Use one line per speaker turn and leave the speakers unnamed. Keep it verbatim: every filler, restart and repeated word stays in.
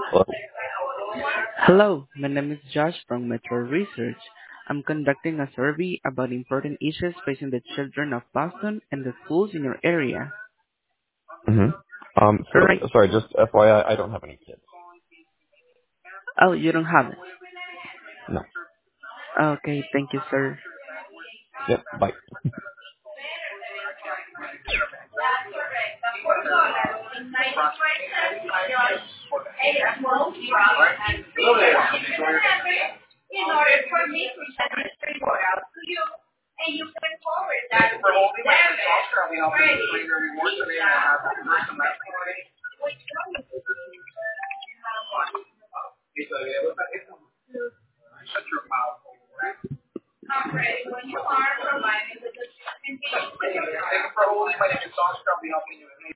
Hello.
Hello, my name is Josh from Metro Research. I'm conducting a survey about important issues facing the children of Boston and the schools in your area.
hmm Um, so,
Alright.
sorry, just F Y I, I I don't have any kids.
Oh, you don't have it.
No.
Okay, thank you, sir.
Yep, bye.